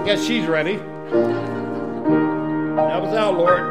Guess she's ready. Help us out, Lord.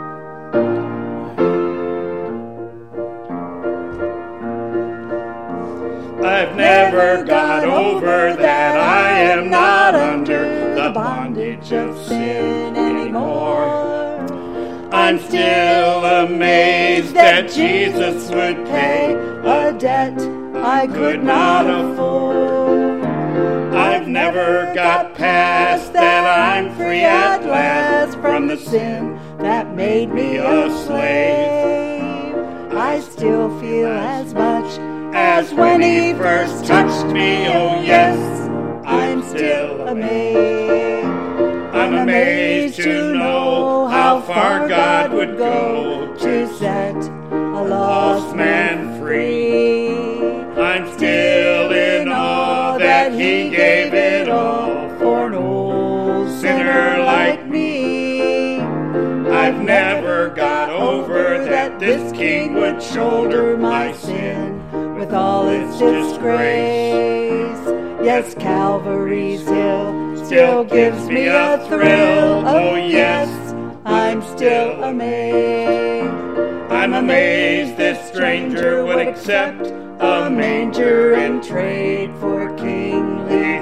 I've never got over that I am not under the bondage of sin anymore. I'm still amazed that Jesus would pay a debt I could not afford. I've never got past that I'm free at last from the sin that made me a slave. I still feel as much as when he first touched me. Oh yes, I'm still amazed. I'm amazed to know how far God would go to set a lost man free. I'm still in awe that he gave it all for an old sinner like me. I've never got over that this king would shoulder my sin with all its disgrace. Yes, Calvary's hill still gives me a thrill. Oh yes, I'm still amazed. I'm amazed this stranger would accept a manger and trade for a kingly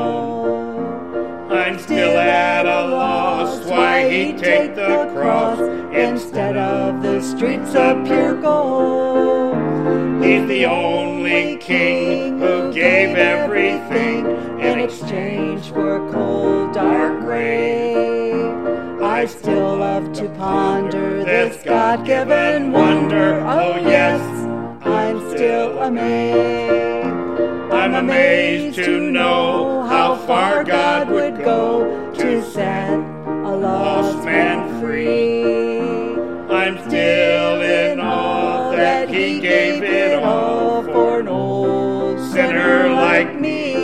throne. I'm still at a loss why he'd take the cross instead of the streets of pure gold. He's the only king who gave everything in exchange for a cold, dark grave. I still love to ponder this God-given wonder. Oh yes, I'm still amazed. I'm amazed to know how far God would go to set a lost man free. I'm still in awe that he gave it all for an old sinner like me.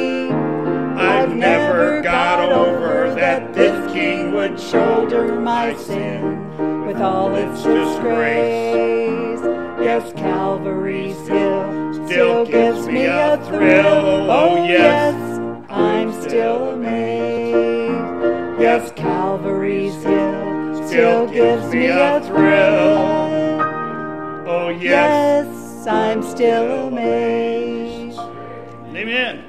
I've never got over that this king would shoulder my sin with all its disgrace. Yes, Calvary's hill still gives me a thrill. Oh yes, I'm still amazed. Yes, Calvary's hill still gives me a thrill. Oh yes, I'm still amazed. Amen.